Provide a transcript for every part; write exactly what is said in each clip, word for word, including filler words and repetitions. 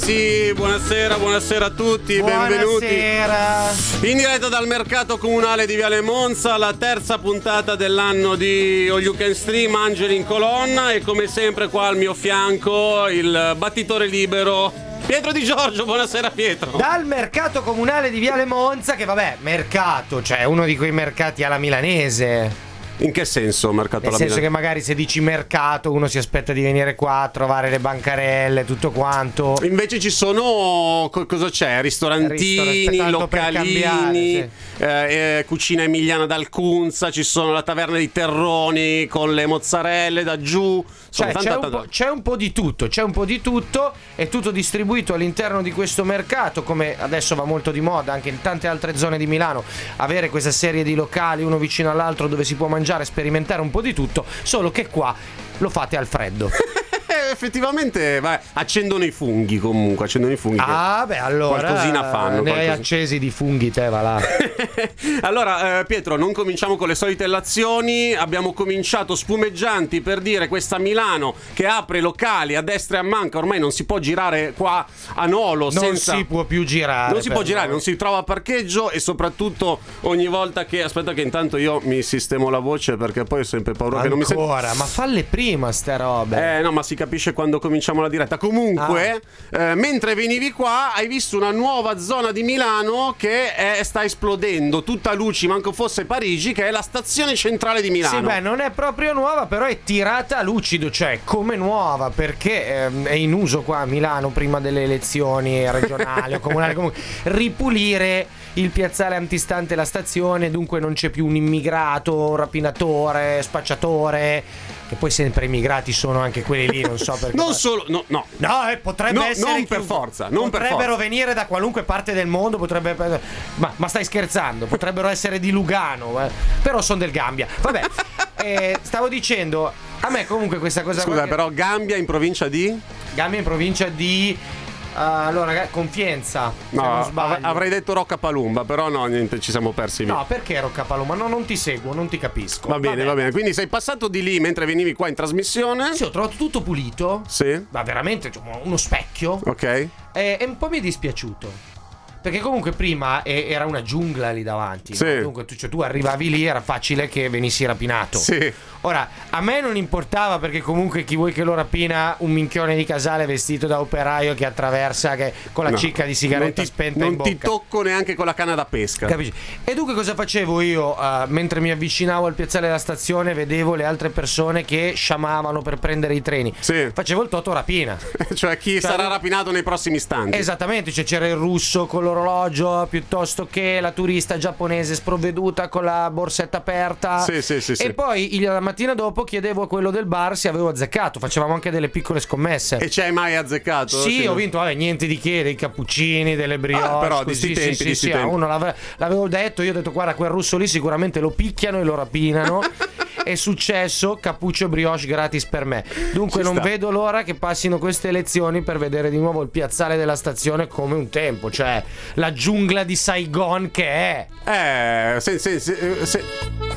ragazzi, buonasera, buonasera a tutti, buonasera. Benvenuti in diretta dal mercato comunale di Viale Monza, la terza puntata dell'anno di All You Can Stream, Angeli in colonna, e come sempre qua al mio fianco il battitore libero Pietro Di Giorgio. Buonasera Pietro. Dal mercato comunale di Viale Monza, che vabbè, mercato, cioè uno di quei mercati alla milanese. In che senso mercato Nel alla senso Milano? che magari se dici mercato uno si aspetta di venire qua a trovare le bancarelle, tutto quanto. Invece ci sono, co- cosa c'è? Ristorantini, Ristor- localini, cambiare, sì. eh, eh, cucina emiliana d'Alcunza, ci sono la taverna di Terroni con le mozzarelle da giù. Cioè, Insomma, c'è, tanta, un po', tanta... c'è un po' di tutto, c'è un po' di tutto, è tutto distribuito all'interno di questo mercato, come adesso va molto di moda anche in tante altre zone di Milano, avere questa serie di locali uno vicino all'altro dove si può mangiare, sperimentare un po' di tutto, solo che qua lo fate al freddo. Effettivamente vai, accendono i funghi, comunque accendono i funghi. Ah beh, allora qualcosina fanno, ne qualcosina. hai accesi di funghi te, va là. Allora eh, Pietro, non cominciamo con le solite lazioni. Abbiamo cominciato spumeggianti per dire questa Milano che apre locali a destra e a manca. Ormai non si può girare qua a Nolo non senza... si può più girare, non si può girare, noi. non si trova parcheggio, e soprattutto ogni volta che... Aspetta che intanto io mi sistemo la voce, perché poi ho sempre paura ancora, che non mi senta. ma falle prima ste robe. Eh no, ma si capisce quando cominciamo la diretta. Comunque ah. eh, mentre venivi qua hai visto una nuova zona di Milano che è, sta esplodendo, tutta luci, manco fosse Parigi, che è la stazione centrale di Milano. Sì, beh, non è proprio nuova, però è tirata a lucido, cioè come nuova, perché ehm, è in uso qua a Milano prima delle elezioni regionali o comunali, comunque ripulire il piazzale antistante la stazione, dunque non c'è più un immigrato, un rapinatore, spacciatore, che poi sempre immigrati sono anche quelli lì, non so perché. Non solo, no, no. No, eh, potrebbe no, essere non per chiunque. forza, non per potrebbero forza. venire da qualunque parte del mondo, potrebbe ma, ma stai scherzando, potrebbero essere di Lugano, eh. Però sono del Gambia. Vabbè, eh, stavo dicendo, a me comunque questa cosa. Scusa, che... però Gambia in provincia di? Gambia in provincia di Uh, allora, ragazzi, Confienza. No, se non av- sbaglio. avrei detto Roccapalumba, però no, niente, ci siamo persi. No, perché Roccapalumba? No, non ti seguo, non ti capisco. Va bene, Vabbè. va bene. Quindi sei passato di lì mentre venivi qua in trasmissione? Sì, ho trovato tutto pulito. Sì. Ma veramente, cioè, uno specchio. Ok. E, e un po' mi è dispiaciuto. Perché comunque prima eh, era una giungla lì davanti. Sì. No? Dunque tu, cioè, tu arrivavi lì, era facile che venissi rapinato. Sì. Ora, a me non importava, perché comunque chi vuoi che lo rapina, un minchione di Casale vestito da operaio che attraversa, che con la No, cicca di sigaretta non ti, spenta non in bocca. ti tocco neanche con la canna da pesca. Capisci? E dunque cosa facevo io? Uh, mentre mi avvicinavo al piazzale della stazione, vedevo le altre persone che sciamavano per prendere i treni. Sì. Facevo il toto rapina. Cioè chi Cioè, sarà rapinato nei prossimi istanti. Esattamente, cioè c'era il russo con l'orologio, piuttosto che la turista giapponese sprovveduta con la borsetta aperta. Sì, sì, sì, E sì. poi il- la mattina dopo chiedevo a quello del bar se avevo azzeccato. Facevamo anche delle piccole scommesse. E ci hai mai azzeccato? Sì, ho vinto, vabbè, niente di che, dei cappuccini, delle brioche. Ah, però di così, sti tempi, sì, di sì, sti sì, tempi. a uno l'ave- l'avevo detto, io ho detto guarda, quel russo lì sicuramente lo picchiano e lo rapinano. È successo, cappuccio brioche gratis per me. Dunque Ci non sta. vedo l'ora che passino queste elezioni per vedere di nuovo il piazzale della stazione come un tempo, cioè la giungla di Saigon che è. Eh, se, se, se, se...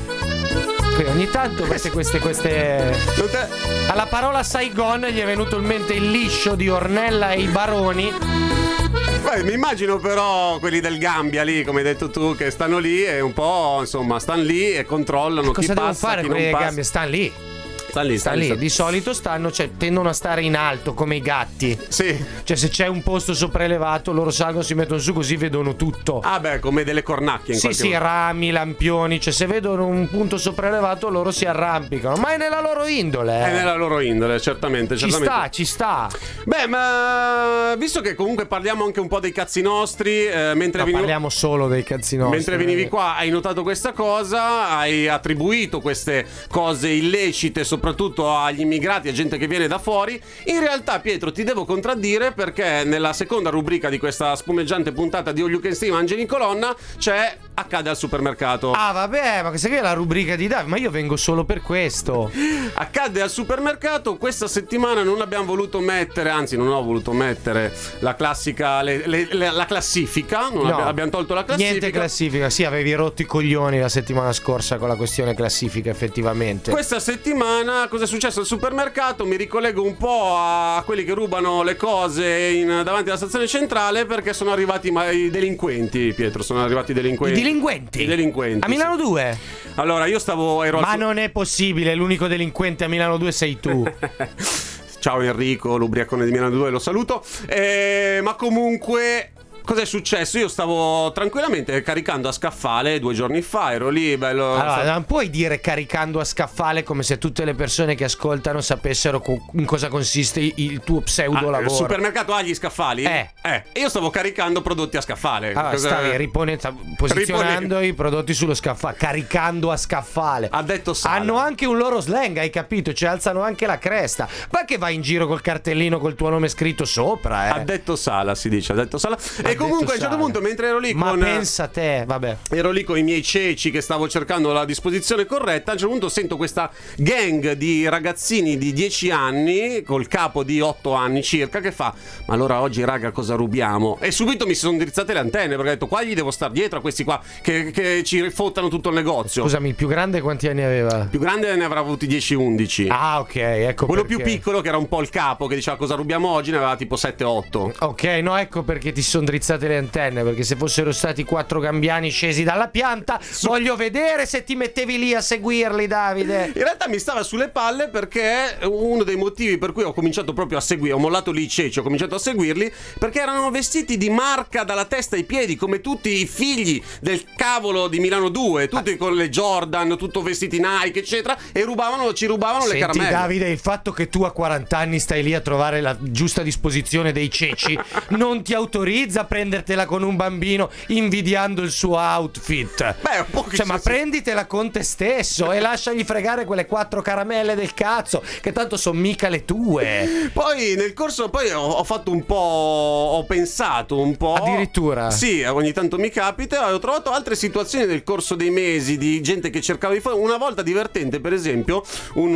Quindi ogni tanto queste, queste, queste... non te- Alla parola Saigon gli è venuto in mente il liscio di Ornella e i baroni. Beh, mi immagino però quelli del Gambia lì, come hai detto tu, che stanno lì e un po', insomma, stanno lì e controllano chi Cosa devono passa, fare chi quelli non dei passa. Gambia? Stanno lì. Stanno lì, Sta lì, di solito stanno, cioè tendono a stare in alto come i gatti. Sì. Cioè se c'è un posto sopraelevato loro salgono, si mettono su, così vedono tutto. Ah beh, come delle cornacchie in Sì, qualche sì, modo. rami, lampioni, cioè se vedono un punto sopraelevato loro si arrampicano, ma è nella loro indole. È eh. nella loro indole, certamente, Ci certamente. sta, ci sta. Beh, ma visto che comunque parliamo anche un po' dei cazzi nostri, eh, mentre Ma venivo... parliamo solo dei cazzi nostri. Mentre venivi qua hai notato questa cosa, hai attribuito queste cose illecite soprattutto agli immigrati, a gente che viene da fuori. In realtà, Pietro, ti devo contraddire, perché nella seconda rubrica di questa spumeggiante puntata di All You Can Stream, Angeli in colonna, c'è accade al supermercato. Ah vabbè, ma questa qui è la rubrica di Davide, ma io vengo solo per questo. Accade al supermercato. Questa settimana non abbiamo voluto mettere, anzi non ho voluto mettere la classica, le, le, le, la classifica, non No, abbiamo, abbiamo tolto la classifica. Niente classifica, sì, avevi rotto i coglioni la settimana scorsa con la questione classifica, effettivamente. Questa settimana cosa è successo al supermercato? Mi ricollego un po' a quelli che rubano le cose in, davanti alla stazione centrale, perché sono arrivati ma, i delinquenti, Pietro, sono arrivati i delinquenti. I delinquenti? I delinquenti. A Milano sì. due? Allora, io stavo ero Ma al... non è possibile, l'unico delinquente a Milano due sei tu. Ciao Enrico, l'ubriacone di Milano due, lo saluto. Eh, ma comunque, cos'è successo? Io stavo tranquillamente caricando a scaffale due giorni fa, ero lì, bello. Allora, non puoi dire caricando a scaffale come se tutte le persone che ascoltano sapessero co- in cosa consiste il tuo pseudo Ah, lavoro. il supermercato ha gli scaffali? Eh. Eh. E io stavo caricando prodotti a scaffale. Allora, Cosa- stavi ripone- posizionando Riponendo. i prodotti sullo scaffale, caricando a scaffale. Ha detto Sala. Hanno anche un loro slang, hai capito? Ci alzano anche la cresta. Ma che vai in giro col cartellino col tuo nome scritto sopra, eh? Ha detto Sala, si dice, ha detto Sala. Ha e comunque detto a un certo Sala. punto, mentre ero lì Ma con pensa a te, vabbè. ero lì con i miei ceci che stavo cercando la disposizione corretta, a un certo punto sento questa gang di ragazzini di dieci anni col capo di otto anni circa che fa: ma allora oggi raga cosa rubiamo? E subito mi si sono indirizzate le antenne, perché ho detto qua gli devo star dietro a questi qua che, che ci rifottano tutto il negozio. Scusami, il più grande quanti anni aveva? Il più grande ne avrà avuti dieci undici. Ah, ok, ecco Quello perché. più piccolo, che era un po' il capo, che diceva cosa rubiamo oggi, ne aveva tipo sette otto. Ok, no, ecco perché ti sono drizzate le antenne, perché se fossero stati quattro gambiani scesi dalla pianta, voglio vedere se ti mettevi lì a seguirli, Davide. In realtà mi stava sulle palle, perché uno dei motivi per cui ho cominciato proprio a seguire, ho mollato lì i ceci, ho cominciato a seguirli, perché erano vestiti di marca dalla testa ai piedi, come tutti i figli del cavolo di Milano due, tutti con le Jordan, tutto vestiti Nike, eccetera, e rubavano, ci rubavano le Senti, caramelle. Davide, il fatto che tu a quaranta anni stai lì a trovare la giusta disposizione dei ceci non ti autorizza a prendertela con un bambino invidiando il suo outfit. Beh, un po' che Cioè, ma sì. prenditela con te stesso e lasciagli fregare quelle quattro caramelle del cazzo, che tanto sono mica le tue. Poi nel corso poi ho, ho fatto un po', ho pensato un po'. Addirittura? Sì, ogni tanto mi capita. Ho trovato altre situazioni nel corso dei mesi di gente che cercava di fare. Una volta divertente, per esempio, un,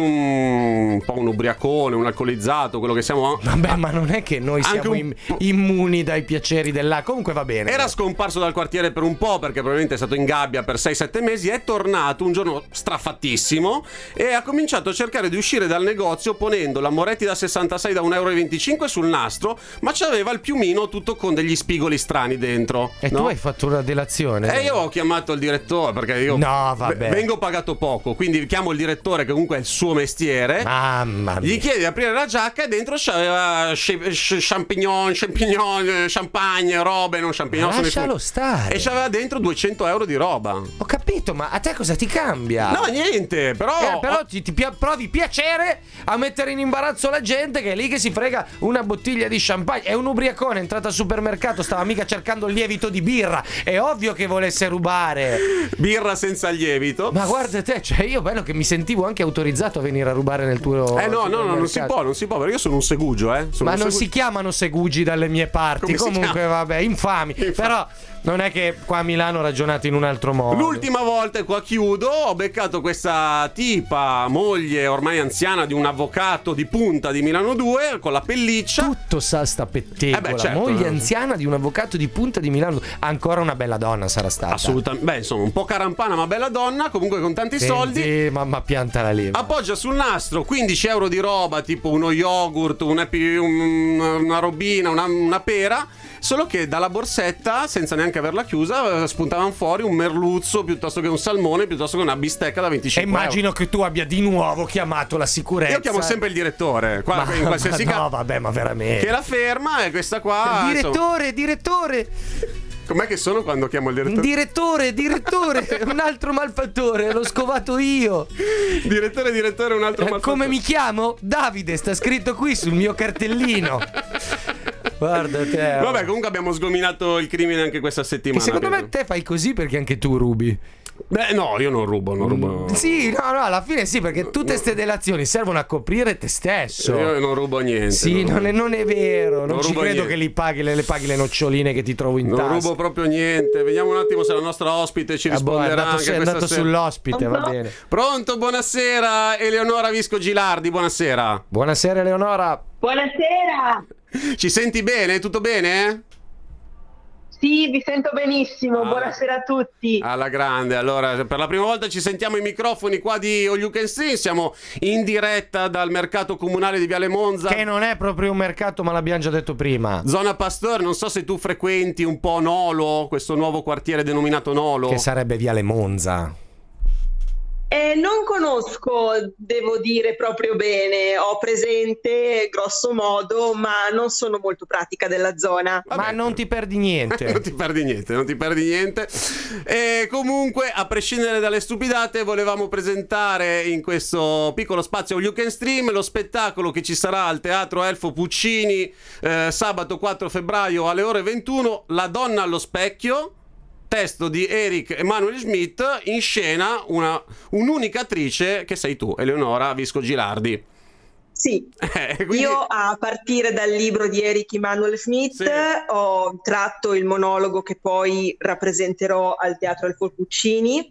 un po' un ubriacone, un alcolizzato, quello che siamo. Vabbè, ma non è che noi Anche siamo un im- po'. immuni dai piaceri dell'acqua. Comunque va bene. Era scomparso dal quartiere per un po', perché probabilmente è stato in gabbia per sei sette mesi. È tornato un giorno strafattissimo e ha cominciato a cercare di uscire dal negozio ponendo la Moretti da sessantasei da un euro e venticinque sul nastro, ma c'aveva il piumino tutto con degli spigoli strani dentro. E no? tu hai fatto una delazione? E io ho chiamato il direttore, perché io No, vabbè. v- vengo pagato poco, quindi chiamo il direttore, che comunque è il suo mestiere. Mamma mia. Gli chiede di aprire la giacca e dentro c'aveva sce- sce- champignon, champignon, eh, champagne, robe, non champignon. Ma sono i lascialo fu- stare. E c'aveva dentro duecento euro di roba. Ho capito, ma a te cosa ti cambia? No, niente, però. Eh, però ti, ti pia- provi piacere a mettere in imbarazzo la gente che è lì che si frega una bottiglia di champagne. È un ubriacone, è entrato al supermercato, stava mica cercando il lievito di birra. È ovvio che volesse rubare. Birra senza lievito. Ma guarda te, cioè io bello che mi sentivo anche autorizzato a venire a rubare nel tuo Eh no, no, no, non si supermercato. può, non si può, perché io sono un segugio, eh. Sono Ma un non segugio. si chiamano segugi dalle mie parti. Come si Comunque, chiama? vabbè, infami. Infami. Però non è che qua a Milano ragionate in un altro modo. L'ultima volta, e qua chiudo, ho beccato questa tipa, moglie ormai anziana di un avvocato di punta di Milano due, con la pelliccia. Tutto sa sta pettegola. Eh beh, certo. Moglie anziana di un avvocato di punta di Milano. Ancora una bella donna sarà stata. Assolutamente. Beh, insomma, un po' carampana, ma bella donna, comunque con tanti Senti, soldi. Mamma, piantala lì. Appoggia sul nastro quindici euro di roba, tipo uno yogurt, un happy- un- una robina, una, una pera. Solo che dalla borsetta, senza neanche averla chiusa, spuntavano fuori un merluzzo piuttosto che un salmone, piuttosto che una bistecca da E venticinque immagino euro. che tu abbia di nuovo chiamato la sicurezza. Io chiamo sempre il direttore, qua, Ma, in qualsiasi ma caso, no, vabbè, ma veramente. che la ferma, e questa qua. insomma, Direttore, direttore, com'è che sono quando chiamo il direttore? direttore, direttore, un altro malfattore, l'ho scovato io. direttore, direttore, un altro Eh, malfattore. come mi chiamo? Davide, sta scritto qui sul mio cartellino. Guarda te. oh. Vabbè, comunque abbiamo sgominato il crimine anche questa settimana. Che secondo me Pietro. te fai così perché anche tu rubi. Beh, no, io non rubo, non rubo. Sì, no, no, alla fine sì, perché tutte queste delazioni servono a coprire te stesso. Io non rubo niente. Sì, non, non, è, non è vero, non, non ci credo niente. Che li paghi le, le paghi le noccioline che ti trovo in tasca. Non rubo proprio niente. Vediamo un attimo se la nostra ospite ci risponderà. Ah, boh, è andato, anche è andato sera. Sull'ospite, va bene. Pronto, buonasera, Eleonora Visco Gilardi, buonasera. Buonasera Eleonora. Buonasera. Ci senti bene? Tutto bene? Sì, vi sento benissimo, ah, buonasera a tutti. Alla grande, allora per la prima volta ci sentiamo i microfoni qua di All You Can Stream, siamo in diretta dal mercato comunale di Viale Monza. Che non è proprio un mercato, ma l'abbiamo già detto prima. Zona Pasteur, non so se tu frequenti un po' Nolo, questo nuovo quartiere denominato Nolo. Che sarebbe Viale Monza. Eh, non conosco, devo dire proprio bene, ho presente grosso modo, ma non sono molto pratica della zona. Vabbè, ma non ti perdi niente. non ti perdi niente, non ti perdi niente. E comunque, a prescindere dalle stupidate, volevamo presentare in questo piccolo spazio All You Can Stream lo spettacolo che ci sarà al Teatro Elfo Puccini eh, sabato quattro febbraio alle ore ventuno, La donna allo specchio. Testo di Eric Emanuel Schmidt, in scena una, un'unica attrice che sei tu, Eleonora Visco Gilardi. Sì, eh, quindi... io a partire dal libro di Eric Emanuel Schmidt sì. ho tratto il monologo che poi rappresenterò al Teatro Elfo Puccini.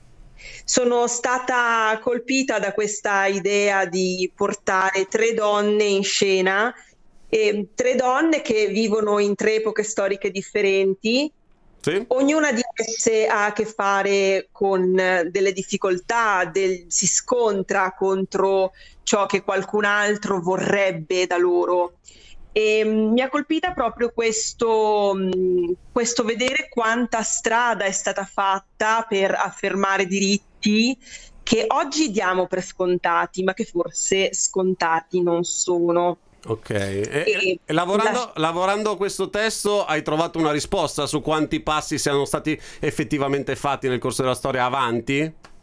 Sono stata colpita da questa idea di portare tre donne in scena, e tre donne che vivono in tre epoche storiche differenti. Sì. Ognuna di esse ha a che fare con delle difficoltà, del, si scontra contro ciò che qualcun altro vorrebbe da loro. E mi ha colpita proprio questo, questo vedere quanta strada è stata fatta per affermare diritti che oggi diamo per scontati, ma che forse scontati non sono. Ok, e, e, e lavorando, la... lavorando a questo testo hai trovato una risposta su quanti passi siano stati effettivamente fatti nel corso della storia avanti?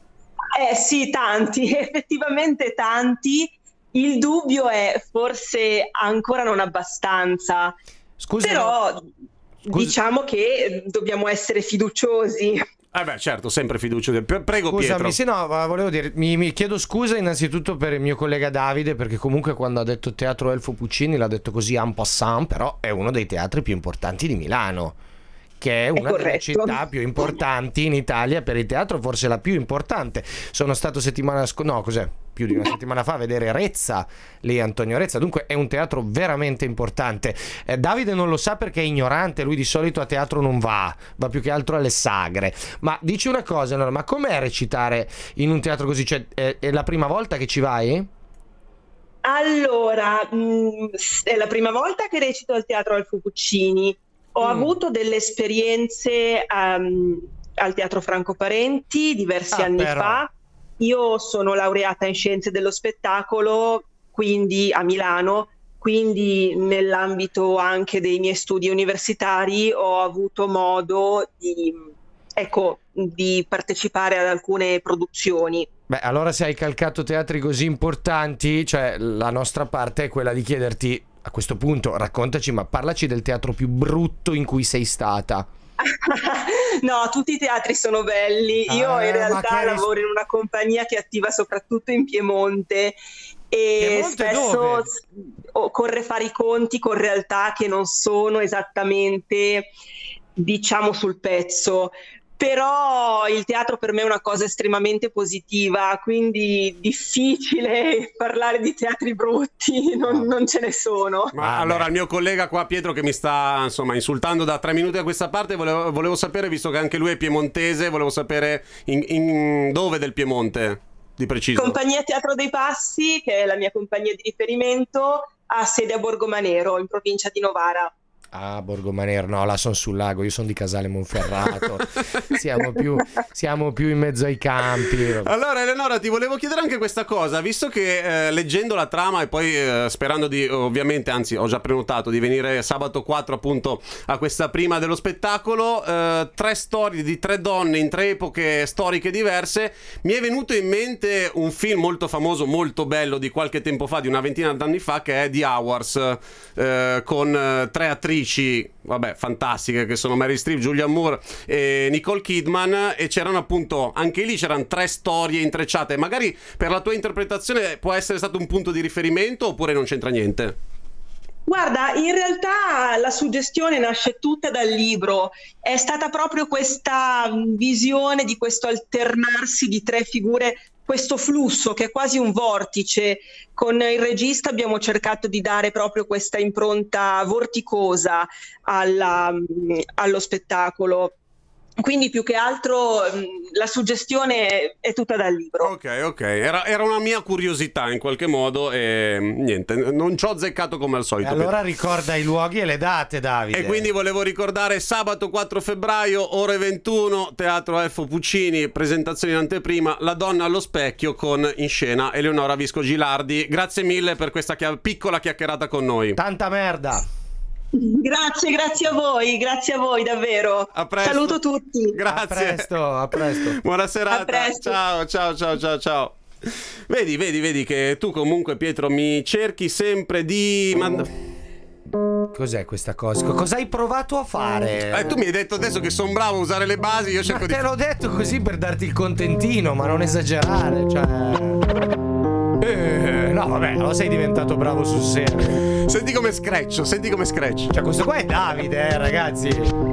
Eh sì, tanti, effettivamente tanti. Il dubbio è forse ancora non abbastanza. Scusa, però no. Scusa. Diciamo che dobbiamo essere fiduciosi. Eh beh, certo, sempre fiducia. Prego, Scusami, Pietro. sì, no, volevo dire, mi, mi chiedo scusa innanzitutto per il mio collega Davide, perché comunque quando ha detto Teatro Elfo Puccini l'ha detto così en passant, però è uno dei teatri più importanti di Milano, che è una è delle città più importanti in Italia per il teatro, forse la più importante. Sono stato settimana scorsa, no, cos'è? Più di una settimana fa a vedere Rezza, lì Antonio Rezza, dunque è un teatro veramente importante. eh, Davide non lo sa perché è ignorante, lui di solito a teatro non va, va più che altro alle sagre. Ma dici una cosa, allora, ma com'è recitare in un teatro così? Cioè, è, è la prima volta che ci vai? Allora, mh, è la prima volta che recito al Teatro Elfo Puccini. Ho mm. avuto delle esperienze um, al Teatro Franco Parenti diversi ah, anni però. fa. Io sono laureata in scienze dello spettacolo, quindi a Milano, quindi nell'ambito anche dei miei studi universitari ho avuto modo di, ecco, di partecipare ad alcune produzioni. Beh, allora se hai calcato teatri così importanti, cioè la nostra parte è quella di chiederti, a questo punto raccontaci, ma parlaci del teatro più brutto in cui sei stata. No, tutti i teatri sono belli. Io ah, in realtà lavoro ris- in una compagnia che è attiva soprattutto in Piemonte e Piemonte spesso dove? occorre fare i conti con realtà che non sono esattamente, diciamo, sul pezzo. Però il teatro per me è una cosa estremamente positiva, quindi difficile parlare di teatri brutti, non, non ce ne sono. Ma ah, allora beh. il mio collega qua Pietro che mi sta insomma insultando da tre minuti a questa parte, volevo, volevo sapere, visto che anche lui è piemontese, volevo sapere in, in dove del Piemonte di preciso. Compagnia Teatro dei Passi, che è la mia compagnia di riferimento, ha sede a Borgomanero, in provincia di Novara. Ah, Borgomanero, no, là sono sul lago, io sono di Casale Monferrato. siamo, più, siamo più in mezzo ai campi. Allora Eleonora, ti volevo chiedere anche questa cosa, visto che eh, leggendo la trama e poi eh, sperando di, ovviamente, anzi ho già prenotato di venire sabato quattro appunto a questa prima dello spettacolo, eh, tre storie di tre donne in tre epoche storiche diverse, mi è venuto in mente un film molto famoso, molto bello di qualche tempo fa, di una ventina d'anni fa, che è The Hours, eh, con eh, tre attrici attrici, vabbè, fantastiche, che sono Meryl Streep, Julianne Moore e Nicole Kidman, e c'erano appunto, anche lì c'erano tre storie intrecciate. Magari per la tua interpretazione può essere stato un punto di riferimento oppure non c'entra niente? Guarda, in realtà la suggestione nasce tutta dal libro, è stata proprio questa visione di questo alternarsi di tre figure, questo flusso che è quasi un vortice. Con il regista abbiamo cercato di dare proprio questa impronta vorticosa alla, allo spettacolo. Quindi più che altro la suggestione è tutta dal libro. Ok, ok, era, era una mia curiosità in qualche modo e niente, non ci ho azzeccato come al solito. E allora ricorda i luoghi e le date, Davide. E quindi volevo ricordare sabato quattro febbraio, ore ventuno, Teatro Elfo Puccini, presentazione in anteprima, La donna allo specchio con in scena Eleonora Visco Gilardi. Grazie mille per questa chia- piccola chiacchierata con noi. Tanta merda. Grazie, grazie a voi, grazie a voi davvero. A presto. Saluto tutti. Grazie. A presto, a presto. Buona serata. A presto. Ciao, ciao, ciao, ciao, ciao. Vedi, vedi, vedi che tu comunque, Pietro, mi cerchi sempre di... Mand- Cos'è questa cosa? Cosa hai provato a fare? Eh, tu mi hai detto adesso che sono bravo a usare le basi, io cerco Ma di... te l'ho detto così per darti il contentino, ma non esagerare, cioè... Eh, no, vabbè, lo sei diventato bravo sul serio. Senti come scratch, senti come scratch. Cioè, questo qua è Davide, eh, ragazzi.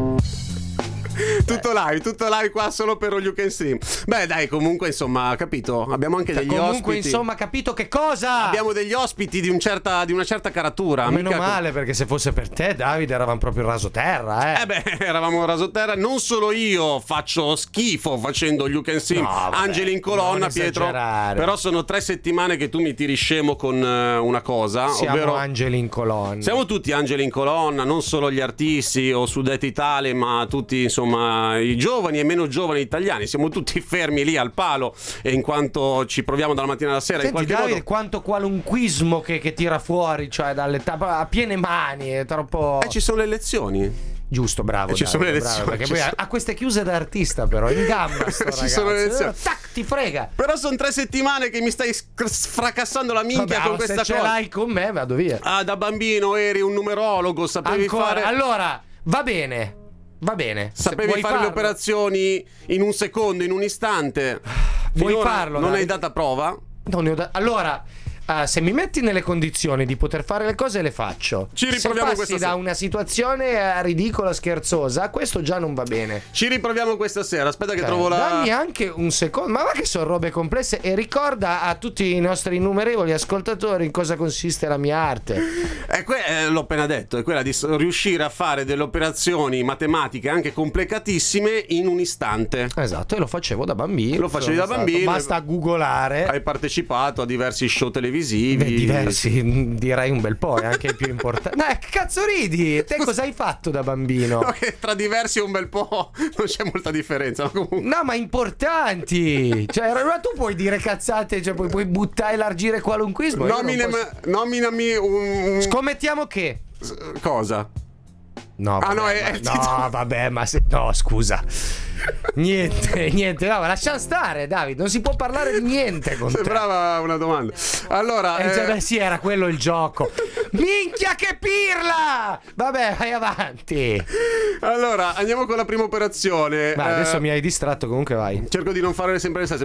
Tutto live, tutto live qua solo per All You Can Stream. Beh, dai, comunque, insomma, capito? Abbiamo anche degli Comunque, ospiti. Comunque, insomma, capito che cosa? Abbiamo degli ospiti di, un certa, di una certa caratura. Meno mica male, perché se fosse per te, Davide, eravamo proprio raso terra, eh. Eh beh, eravamo raso terra. Non solo io faccio schifo facendo You Can Stream, No, vabbè, Angeli in colonna, non Pietro. esagerare. Però sono tre settimane che tu mi tiri scemo con uh, una cosa. Siamo ovvero angeli in colonna. siamo tutti angeli in colonna, non solo gli artisti o Sudette Italia, ma tutti, insomma, i giovani e meno giovani italiani. Siamo tutti fermi lì al palo, e in quanto ci proviamo dalla mattina alla sera. Senti, in qualche Davide, modo... quanto qualunquismo che, che tira fuori, cioè dalle tap- a piene mani, è troppo... Eh, ci sono le elezioni. Giusto, bravo. E ci sono le Davide, bravo, elezioni, perché ci poi sono- ha queste chiuse da artista, però in gamba sto Ci ragazzo. sono le elezioni. Tac, ti frega. Però sono tre settimane che mi stai sc- fracassando la minchia Vabbè, con questa se cosa. ce l'hai con me, vado via. Ah, da bambino eri un numerologo, sapevi Ancora, fare allora, va bene. Va bene. Se sapevi vuoi fare farlo- le operazioni in un secondo, in un istante. Vuoi Finora farlo, non Davide? hai data prova? Non ne ho da- Allora, eh, se mi metti nelle condizioni di poter fare le cose, le faccio. Ci se riproviamo passi questa da sera. una situazione eh, ridicola, scherzosa, questo già non va bene. Ci riproviamo questa sera. Aspetta che Cioè, trovo la dammi anche un secondo. Ma va che sono robe complesse. E ricorda a tutti i nostri innumerevoli ascoltatori in cosa consiste la mia arte. Eh, que- eh, l'ho appena detto, è quella di s- riuscire a fare delle operazioni matematiche anche complicatissime in un istante. Esatto, e lo facevo da bambino. Lo facevi Sono da stato- bambino. Basta googolare. Hai partecipato a diversi show televisivi. Beh, diversi, direi un bel po', e anche i più importanti. Dai, che cazzo ridi? Te cosa hai fatto da bambino? No, che tra diversi e un bel po' non c'è molta differenza, ma comunque. No, ma importanti. Cioè, ma tu puoi dire cazzate, cioè puoi, puoi buttare e largire qualunquismo. Io non Nominami, posso- nominami un. Scommettiamo che. Cosa? No, vabbè, Ah, no, è- ma- è- no, vabbè, ma se... No, scusa. Niente, niente, no, ma lasciamo stare, Davide, non si può parlare di niente con te. Sembrava una domanda. Allora, Eh, cioè, eh, beh, sì, era quello il gioco. Minchia che pirla! Vabbè, vai avanti. allora andiamo con la prima operazione. Vai, adesso Eh, mi hai distratto, comunque vai. Cerco di non fare sempre le stesse.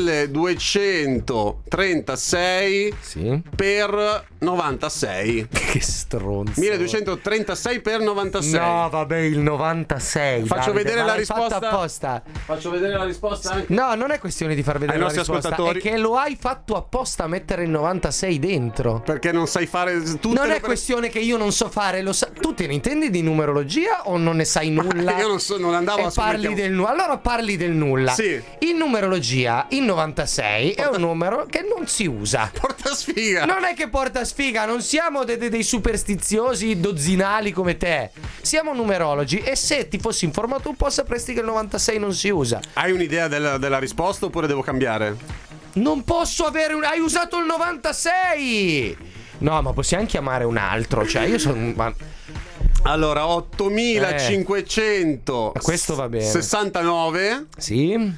milleduecentotrentasei Sì. per novantasei. Che stronzo. milleduecentotrentasei per novantasei. No, vabbè, il novantasei. Faccio Davide, vedere ma la l'hai fatto risposta. apposta. Faccio vedere la risposta anche. No, non è questione di far vedere Ai la nostri risposta, ascoltatori. è che lo hai fatto apposta a mettere il novantasei dentro. Perché non sai fare tutte Non le è questione che io non so fare, lo sa- tu te ne intendi di numerologia o non ne sai nulla? Io non so, non andavo e a parli scommettiamo. del nulla. Allora parli del nulla. Sì. In numerologia, il novantasei è un numero che non si usa. Porta sfiga. Non è che porta sfiga, non siamo de- de- dei superstiziosi dozzinali come te. Siamo numerologi e se ti fossi informato un po' sapresti che il novantasei non si usa. Hai un'idea della, della risposta oppure devo cambiare? Non posso avere un... Hai usato il novantasei! No, ma possiamo chiamare un altro. Cioè, io sono... ma- Allora, ottomilacinquecento Eh, questo va bene. sessantanove Sì?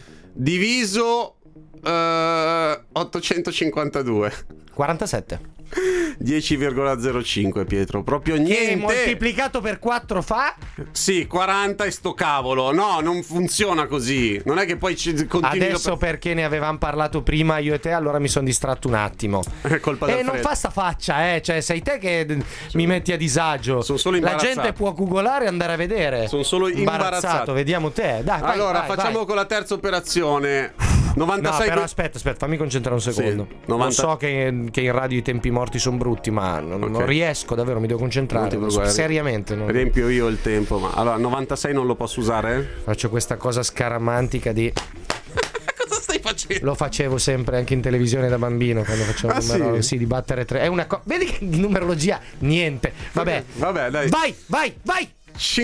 diviso eh, ottocentocinquantadue. quarantasette. dieci virgola zero cinque, Pietro, proprio niente. Che moltiplicato per quattro fa? Sì, quaranta e sto cavolo. No, non funziona così. Non è che poi ci continui. Adesso per... perché ne avevamo parlato prima io e te, allora mi sono distratto un attimo. È colpa E del non freddo. fa sta faccia, eh. Cioè, sei te che mi metti a disagio. Sono solo La imbarazzato. gente può googolare e andare a vedere. Sono solo imbarazzato. Vediamo te. Dai, vai, allora, vai, facciamo vai. con la terza operazione. No, novantasei però aspetta, aspetta, fammi concentrare un secondo. Sì, Non novanta so che, che in radio i tempi morti sono brutti, ma non, Ok. non riesco, davvero, mi devo concentrare. Non ti preoccupare. Seriamente. Non... Riempio io il tempo, ma allora novantasei non lo posso usare? Faccio questa cosa scaramantica di... Cosa stai facendo? Lo facevo sempre anche in televisione da bambino quando facevo Ah, il numero, sì? sì, di battere tre. È una cosa. Vedi che di numerologia niente. Vabbè. Vabbè, dai. Vai, vai, vai.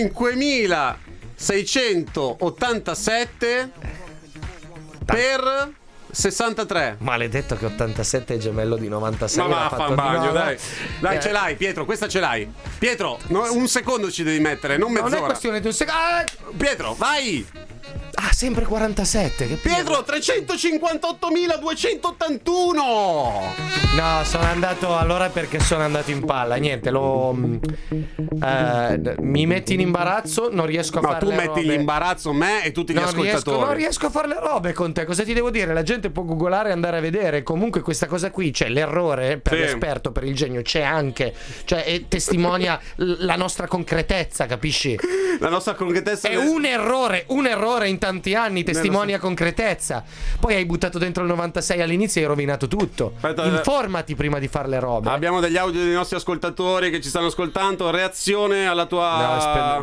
cinquemilaseicentottantasette per sessantatré. Maledetto che ottantasette è gemello di novantasei. Ma l'ha va a fatto fan di bagno, nuovo. dai. Dai, Eh, ce l'hai, Pietro, questa ce l'hai. Pietro, no, un secondo ci devi mettere, non Non è mezz'ora. questione di un secondo. Ah, Pietro, vai! ah, sempre quarantasette. Che Pietro, trecentocinquantottomiladuecentottantuno! No, sono andato allora perché sono andato in palla. Niente, lo. eh, mi metti in imbarazzo, non riesco a No, fare tu le metti robe. in imbarazzo me e tutti gli Non riesco, ascoltatori. non riesco a fare le robe con te. Cosa ti devo dire? La gente può googolare e andare a vedere. Comunque questa cosa qui, cioè l'errore per Sì. l'esperto, per il genio, c'è anche. Cioè e testimonia l- la nostra concretezza, capisci? La nostra concretezza È un errore, un errore in tanti anni, testimonia concretezza. Poi hai buttato dentro il novantasei all'inizio e hai rovinato tutto. Aspetta, Informati prima di fare le robe. Abbiamo degli audio dei nostri ascoltatori che ci stanno ascoltando. Reazione alla tua. No, aspetta.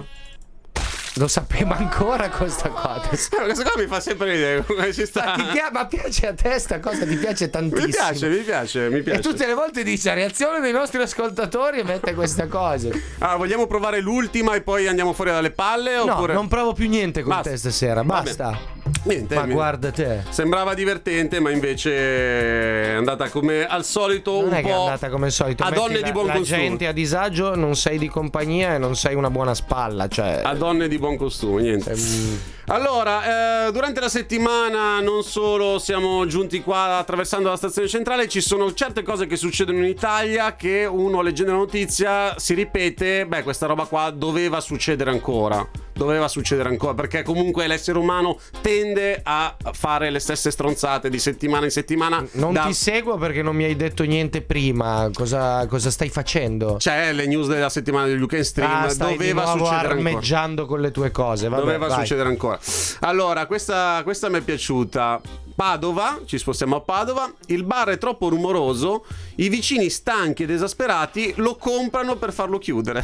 Lo sapevo ancora questa cosa. Eh, Questa cosa mi fa sempre ridere. Come ci sta? Ma, ti pia- ma piace a te sta cosa? Ti piace tantissimo? Mi piace, mi piace, mi piace. E tutte le volte dice la reazione dei nostri ascoltatori e mette queste cose. Ah, vogliamo provare l'ultima e poi andiamo fuori dalle palle? No, Oppure... non provo più niente con Basta. te stasera. Va Basta. Niente, Ma mi- guarda te. sembrava divertente, ma invece è andata come al solito Non un è po' che è andata come al solito. a Metti donne la, di buon la costume. gente a disagio, non sei di compagnia e non sei una buona spalla. Cioè. A donne di buon costume, niente. Ehm, Allora, eh, durante la settimana non solo siamo giunti qua attraversando la stazione centrale, ci sono certe cose che succedono in Italia che uno leggendo la notizia si ripete, beh, questa roba qua doveva succedere ancora. Doveva succedere ancora, perché comunque l'essere umano tende a fare le stesse stronzate di settimana in settimana. non da- ti seguo perché non mi hai detto niente prima. Cosa, cosa stai facendo? C'è le news della settimana degli Weekend Stream. Ah, stai doveva di nuovo succedere ancora. armeggiando con le tue cose. Vabbè, Doveva vai. succedere ancora. Allora, questa, questa mi è piaciuta. Padova, ci spostiamo a Padova. Il bar è troppo rumoroso. I vicini stanchi ed esasperati lo comprano per farlo chiudere.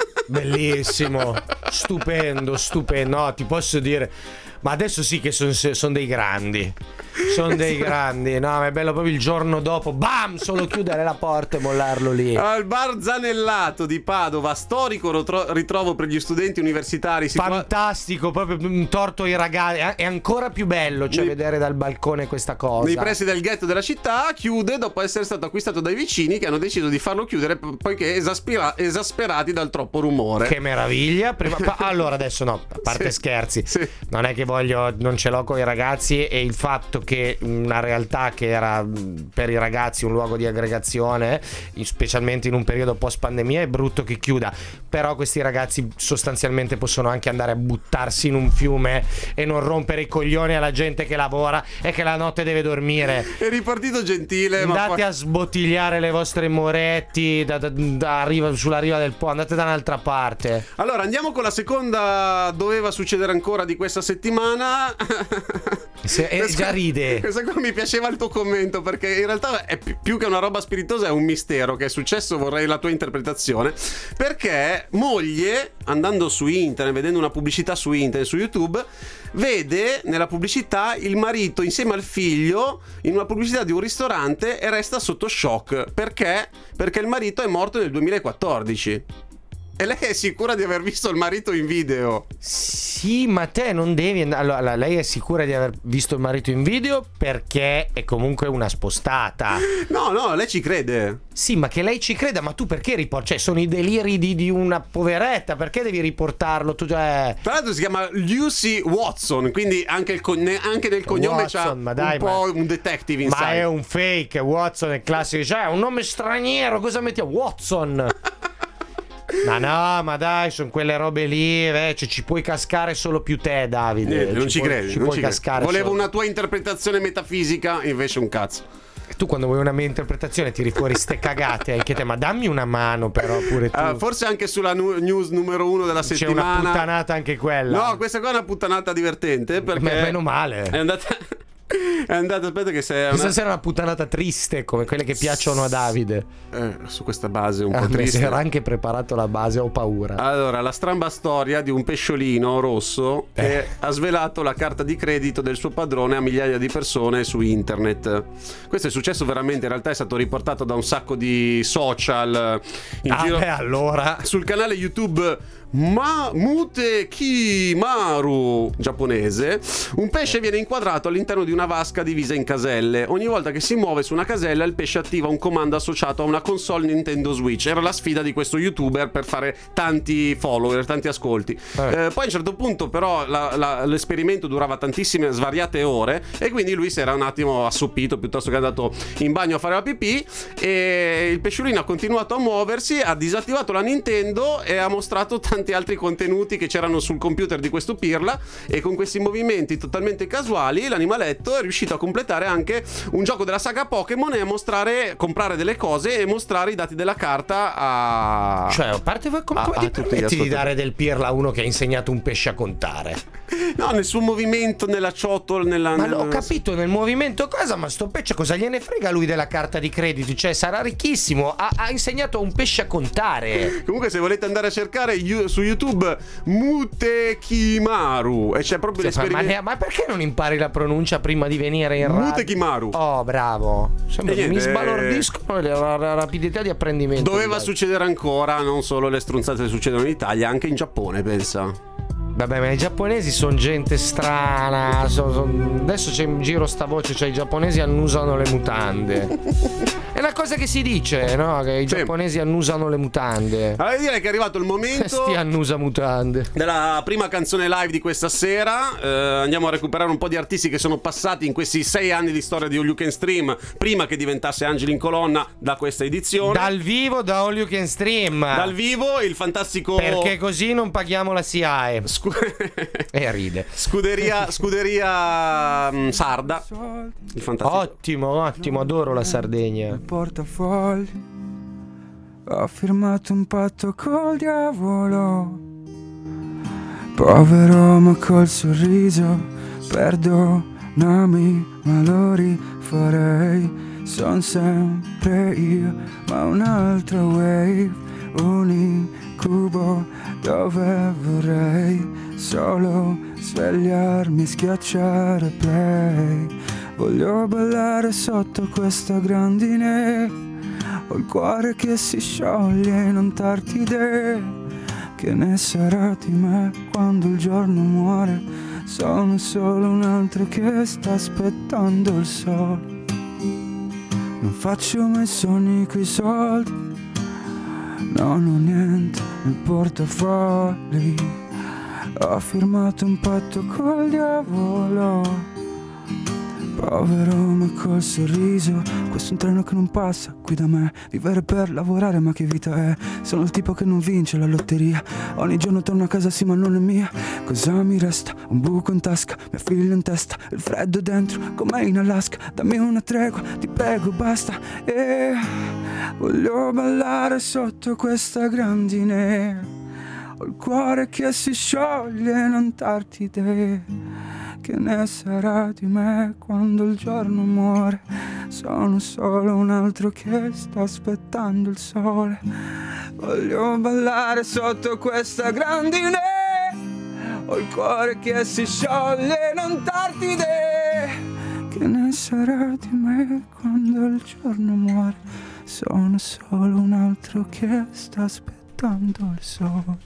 Bellissimo, stupendo, stupendo. No, ti posso dire, ma adesso sì che sono son dei grandi. Sono dei grandi. No, ma è bello proprio il giorno dopo, bam, solo chiudere la porta e mollarlo lì. Al bar Zanellato di Padova, storico ritro- ritrovo per gli studenti universitari. situa- Fantastico, proprio un torto ai ragazzi. È ancora più bello, cioè, Nei- vedere dal balcone questa cosa. Nei pressi del ghetto della città, chiude dopo essere stato acquistato dai vicini che hanno deciso di farlo chiudere p- poiché esaspera- esasperati dal troppo rumore. Che meraviglia. Prima, pa- allora adesso no, a parte Sì, scherzi, sì. non è che voglio, non ce l'ho con i ragazzi, e il fatto che una realtà che era mh, per i ragazzi un luogo di aggregazione, in- specialmente in un periodo post pandemia, è brutto che chiuda. Però questi ragazzi sostanzialmente possono anche andare a buttarsi in un fiume e non rompere i coglioni alla gente che lavora e che la notte deve dormire. È ripartito gentile, ma Andate poi... a sbottigliare le vostre moretti da, da- da riva- sulla riva del Po, andate da un'altra parte. Allora, andiamo con la seconda doveva succedere ancora di questa settimana. Se- eh, Questa- già ride. Questa qua mi piaceva il tuo commento, perché in realtà è pi- più che una roba spiritosa, è un mistero che è successo, vorrei la tua interpretazione. Perché moglie, andando su internet, vedendo una pubblicità su internet, su YouTube, vede nella pubblicità il marito insieme al figlio in una pubblicità di un ristorante e resta sotto shock. Perché? Perché il marito è morto nel duemilaquattordici. E lei è sicura di aver visto il marito in video? Sì, ma te non devi andare. Allora, lei è sicura di aver visto il marito in video perché è comunque una spostata. No, no, lei ci crede. Sì, ma che lei ci creda, ma tu perché riporti? Cioè, sono i deliri di, di una poveretta, perché devi riportarlo? Tu, cioè... Tra l'altro si chiama Lucy Watson, quindi anche, il cogne- anche nel cognome Watson, c'ha ma dai, un po' ma... un detective inside. Ma è un fake, Watson è classico. Cioè, un nome straniero, cosa mettiamo? Watson. No, no, ma dai, sono quelle robe lì, eh, cioè, ci puoi cascare solo più te, Davide. Niente, non ci, ci puoi, credi, ci non puoi ci cascare Volevo solo. una tua interpretazione metafisica, invece un cazzo. Tu quando vuoi una mia interpretazione tiri fuori ste cagate, anche te, ma dammi una mano però pure tu. Uh, forse anche sulla nu- news numero uno della C'è settimana. una puttanata anche quella. No, questa qua è una puttanata divertente perché... M- meno male. È andata... È andata, aspetta che sei Questa una... sera è una puttanata triste come quelle che piacciono a Davide. Eh, su questa base un Ah, po' triste. si era anche preparato la base, ho paura. Allora, la stramba storia di un pesciolino rosso Eh. che ha svelato la carta di credito del suo padrone a migliaia di persone su internet. Questo è successo veramente, in realtà è stato riportato da un sacco di social in Ah, giro beh, allora. sul canale YouTube Ma Mute Kimaru giapponese. Un pesce viene inquadrato all'interno di una vasca divisa in caselle. Ogni volta che si muove su una casella il pesce attiva un comando associato a una console Nintendo Switch. Era la sfida di questo youtuber per fare tanti follower, tanti ascolti. eh. Eh, poi a un certo punto però la, la, l'esperimento durava tantissime svariate ore e quindi lui si era un attimo assopito piuttosto che è andato in bagno a fare la pipì, e il pesciolino ha continuato a muoversi, ha disattivato la Nintendo e ha mostrato tanti altri contenuti che c'erano sul computer di questo pirla, e con questi movimenti totalmente casuali l'animaletto è riuscito a completare anche un gioco della saga Pokémon e a mostrare, comprare delle cose e mostrare i dati della carta a... Cioè, a parte come, come a- ti a tutti gli permetti di ascoltatori. dare del pirla a uno che ha insegnato un pesce a contare? No, nel suo movimento, nella ciotola, nella... Ma nella... ho capito nel movimento cosa, ma sto pesce cosa gliene frega lui della carta di credito? Cioè, sarà ricchissimo, ha, ha insegnato a un pesce a contare. Comunque se volete andare a cercare you- su YouTube Mute Kimaru, e c'è proprio Cioè, ma, l'esperimento. ma- ma perché non impari la pronuncia prima di venire in radio? Mute Kimaru. Oh, bravo. Sembra E che mi niente, sbalordiscono la, la rapidità di apprendimento. Doveva Dai. succedere ancora, non solo le stronzate che succedono in Italia, anche in Giappone, pensa. Vabbè, ma i giapponesi sono gente strana. so- so- adesso c'è in giro sta voce, cioè i giapponesi annusano le mutande. È una cosa che si dice, no? Che i Sì. giapponesi annusano le mutande. Allora direi che è arrivato il momento Sti annusa mutande. della prima canzone live di questa sera. Eh, andiamo a recuperare un po' di artisti che sono passati in questi sei anni di storia di All You Can Stream, prima che diventasse Angeli in colonna da questa edizione. Dal vivo, da All You Can Stream. Dal vivo il fantastico... Perché così non paghiamo la S I A E. Scu- E ride. Scuderia, scuderia mh, sarda. Il fantastico. Ottimo, ottimo, adoro la Sardegna. Portafogli, ho firmato un patto col diavolo. Povero ma col sorriso, perdonami ma lo rifarei. Son sempre io, ma un'altra wave, un incubo dove vorrei solo svegliarmi e schiacciare play. Voglio ballare sotto questa grandine, ho il cuore che si scioglie, non darti idea che ne sarà di me quando il giorno muore. Sono solo un altro che sta aspettando il sole. Non faccio mai sogni coi soldi, non ho niente nel portafogli. Ho firmato un patto col diavolo. Povero ma col sorriso, questo è un treno che non passa qui da me. Vivere per lavorare, ma che vita è? Sono il tipo che non vince la lotteria. Ogni giorno torno a casa sì ma non è mia. Cosa mi resta? Un buco in tasca, mio figlio in testa, il freddo dentro come in Alaska. Dammi una tregua, ti prego basta. E voglio ballare sotto questa grandine. Ho il cuore che si scioglie, non darti idea che ne sarà di me quando il giorno muore. Sono solo un altro che sta aspettando il sole. Voglio ballare sotto questa grandine. Ho il cuore che si scioglie, non darti idea che ne sarà di me quando il giorno muore. Sono solo un altro che sta aspettando soltanto il sole.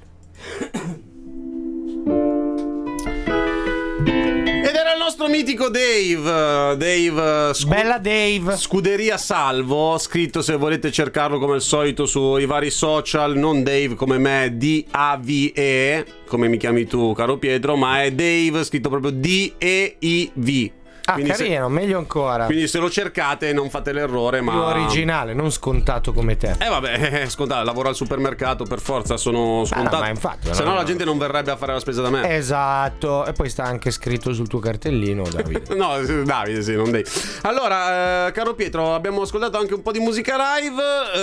Ed era il nostro mitico Dave, Dave scu- Bella Dave. Scuderia Salvo, scritto se volete cercarlo come al solito sui vari social, non Dave come me, D A V E, come mi chiami tu caro Pietro, ma è Dave scritto proprio D E I V. Ah, quindi carino, se, meglio ancora. Quindi se lo cercate non fate l'errore, ma più originale, non scontato come te. Eh vabbè, scontato, lavoro al supermercato, per forza sono scontato. Ah, no, ma infatti, se no, no, la no. gente non verrebbe a fare la spesa da me. Esatto, e poi sta anche scritto sul tuo cartellino, Davide. No, Davide, sì, non devi. Allora, eh, caro Pietro, abbiamo ascoltato anche un po' di musica live.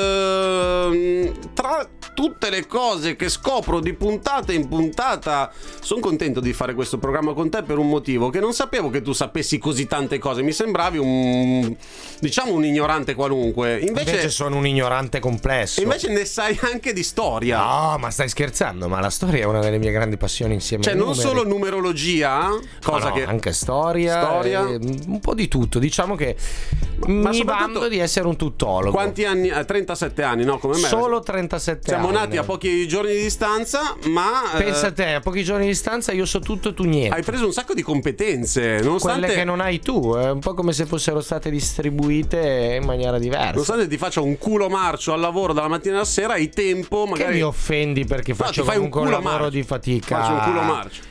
Eh, tra tutte le cose che scopro di puntata in puntata, sono contento di fare questo programma con te per un motivo, che non sapevo che tu sapessi così tante cose. Mi sembravi un, diciamo, un ignorante qualunque. Invece, Invece sono un ignorante complesso. Invece ne sai anche di storia. No, ma stai scherzando? Ma la storia è una delle mie grandi passioni insieme Cioè ai non numeri. solo numerologia, cosa Ma no, che anche storia, storia. eh, un po' di tutto. Diciamo che Ma mi soprattutto- vanto di essere un tuttologo. Quanti anni? Eh, trentasette anni, no? Come me. Solo trentasette Siamo anni. nati a pochi giorni di distanza, ma Pensa eh, a te, a pochi giorni di distanza io so tutto e tu niente. hai preso un sacco di competenze, nonostante Quelle che non hai tu, è un po' come se fossero state distribuite in maniera diversa. nonostante ti faccia un culo marcio al lavoro dalla mattina alla sera, hai tempo Che magari mi offendi perché No, faccio ti fai un comunque un, culo lavoro marcio. di fatica. Faccio un culo marcio.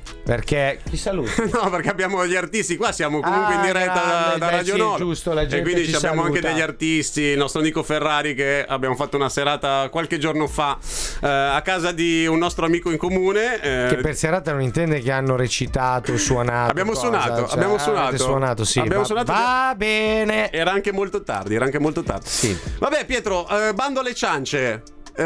Perché ti saluto. No, perché abbiamo gli artisti qua, siamo comunque Ah, in diretta da, grande, da beh, Radio sì, Nord. giusto, la e gente quindi ci abbiamo anche saluta. degli artisti, il nostro Nico Ferrari che abbiamo fatto una serata qualche giorno fa eh, a casa di un nostro amico in comune. eh, Che per serata non intende che hanno recitato, suonato. Abbiamo cosa, suonato, cioè, abbiamo avete suonato. suonato, sì. Abbiamo va, suonato va bene. Era anche molto tardi, era anche molto tardi. Sì. Vabbè Pietro, eh, bando alle ciance. Eh,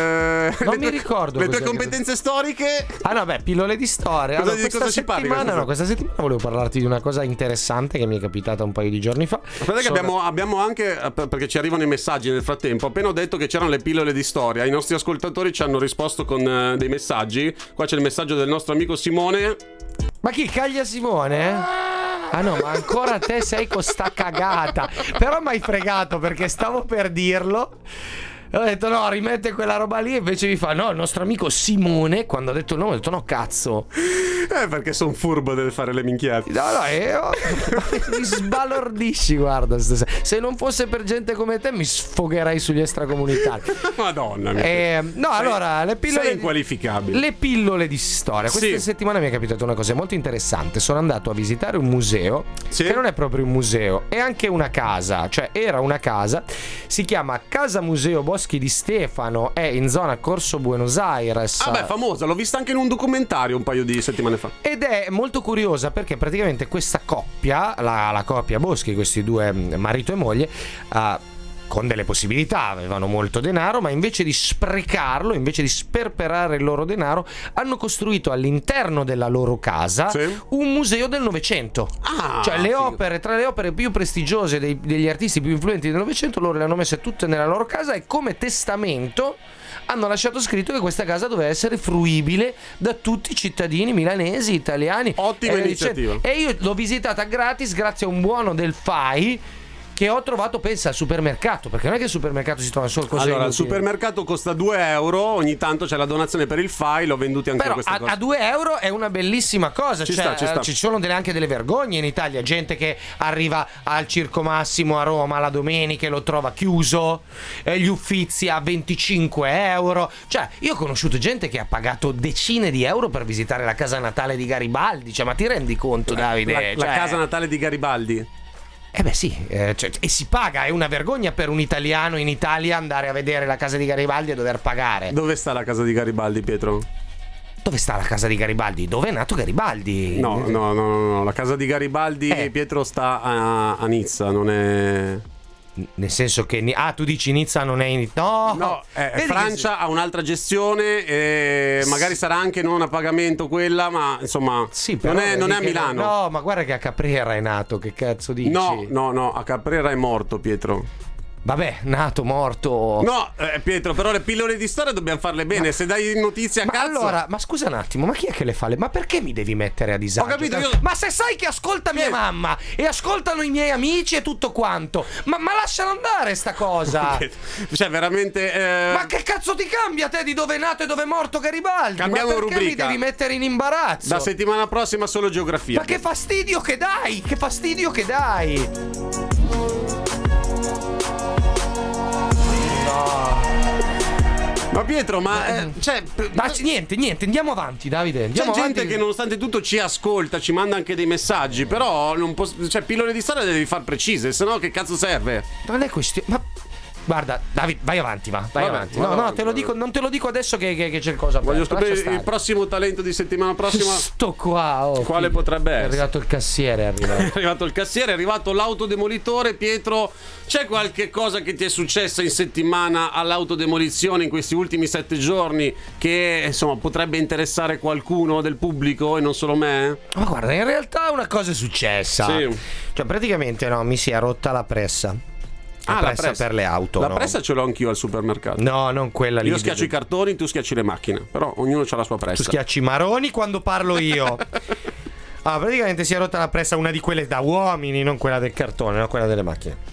Non le mi tue- ricordo le tue cos'è che- competenze storiche. Ah no, beh, pillole di storia. Cosa- Allora, di questa cosa si parla? settimana, Cosa- no, questa settimana volevo parlarti di una cosa interessante che mi è capitata un paio di giorni fa. Aspetta che Sono- abbiamo, abbiamo anche, perché ci arrivano i messaggi nel frattempo, appena ho detto che c'erano le pillole di storia, i nostri ascoltatori ci hanno risposto con eh, dei messaggi. Qua c'è il messaggio del nostro amico Simone. Ma chi, Caglia Simone? Ah no, ma ancora te sei con sta cagata. Però mi hai fregato perché stavo per dirlo. E ho detto no, rimette quella roba lì. E invece mi fa no, il nostro amico Simone. Quando ha detto il nome ho detto no, cazzo. Eh, perché sono furbo del fare le minchiate. No, no, eh, oh, mi sbalordisci, guarda. Se non fosse per gente come te mi sfogherei sugli extracomunitari. Madonna mia. Eh, no, Sei- allora, le pillole sei inqualificabile. Le pillole di storia. Questa Sì. settimana mi è capitata una cosa molto interessante. Sono andato a visitare un museo, Sì. che non è proprio un museo, è anche una casa. Cioè, era una casa. Si chiama Casa Museo Boschi di Stefano. È in zona Corso Buenos Aires. Ah beh, famosa, l'ho vista anche in un documentario un paio di settimane fa. Ed è molto curiosa perché praticamente questa coppia, la, la coppia Boschi, questi due mm, marito e moglie, eh, con delle possibilità, avevano molto denaro, ma invece di sprecarlo, invece di sperperare il loro denaro, hanno costruito all'interno della loro casa Sì. un museo del Novecento. Ah, Cioè le figo. opere, tra le opere più prestigiose dei- degli artisti più influenti del Novecento, loro le hanno messe tutte nella loro casa e come testamento hanno lasciato scritto che questa casa doveva essere fruibile da tutti i cittadini milanesi, italiani. Ottima e iniziativa. E io l'ho visitata gratis grazie a un buono del F A I che ho trovato, pensa, al supermercato, perché non è che al supermercato si trovano solo cose Allora, il inutili. supermercato costa due euro, ogni tanto c'è la donazione per il file, l'ho venduti anche Però queste a, cose. a due euro è una bellissima cosa. Ci cioè, sta, ci sta. eh, ci sono delle, anche delle vergogne in Italia. Gente che arriva al Circo Massimo a Roma la domenica e lo trova chiuso, eh, gli Uffizi a venticinque euro. Cioè, io ho conosciuto gente che ha pagato decine di euro per visitare la casa natale di Garibaldi. Cioè, ma ti rendi conto, Davide? La, la Cioè, casa natale di Garibaldi. Eh beh sì, eh, cioè, e si paga, è una vergogna per un italiano in Italia andare a vedere la casa di Garibaldi e dover pagare. Dove sta la casa di Garibaldi, Pietro? Dove sta la casa di Garibaldi? Dove è nato Garibaldi? No, no, no, no, no. La casa di Garibaldi, Eh. Pietro, sta a, a Nizza, non è... Nel senso che Ni- ah, tu dici Nizza non è in no, No, eh, Vedi che Francia ha un'altra gestione e magari sarà anche non a pagamento quella, ma insomma sì, però non è, non è a vedi che- Milano. No, ma guarda che a Caprera è nato, che cazzo dici? No, no, no, a Caprera è morto Pietro. Vabbè, nato, morto. No, eh, Pietro, però le pillole di storia dobbiamo farle bene. Ma, se dai notizie a ma cazzo. Allora, ma scusa un attimo, ma chi è che le fa? Le... Ma perché mi devi mettere a disagio? Ho capito io... Ma se sai che ascolta mia mamma e ascoltano i miei amici e tutto quanto, ma, ma lascialo andare sta cosa. Cioè, veramente. Eh... Ma che cazzo ti cambia te di dove è nato e dove è morto Garibaldi? Cambiamo ma perché rubrica. mi devi mettere in imbarazzo? Da settimana prossima solo geografia. Ma che fastidio che dai! Che fastidio che dai! Ma Pietro, ma eh, cioè, ma niente, niente, andiamo avanti, Davide. Andiamo c'è avanti. gente che nonostante tutto ci ascolta, ci manda anche dei messaggi, però non può, cioè pillole di storia le devi far precise, sennò che cazzo serve? Non è questione. Ma guarda, Davide, vai avanti, va. Vai Vabbè, avanti. vai no, no, avanti, te lo dico, non te lo dico adesso che, che, che c'è il cosa. Voglio scoprire il prossimo talento di settimana prossima. Sto qua. Oh, quale figlio. Potrebbe essere? È arrivato il cassiere, è arrivato. È arrivato il cassiere, è arrivato l'autodemolitore. Pietro, c'è qualche cosa che ti è successa in settimana all'autodemolizione in questi ultimi sette giorni che insomma potrebbe interessare qualcuno del pubblico e non solo me? Ma guarda, in realtà una cosa è successa. Sì. Cioè praticamente no, mi si è rotta la pressa. La, ah, pressa, la pressa per le auto. La no? pressa ce l'ho anch'io al supermercato. No, non quella lì. Io schiaccio i cartoni, tu schiacci le macchine. Però ognuno ha la sua pressa. Tu schiacci i maroni quando parlo io. Ah, praticamente si è rotta la pressa, una di quelle da uomini, non quella del cartone, no, quella delle macchine.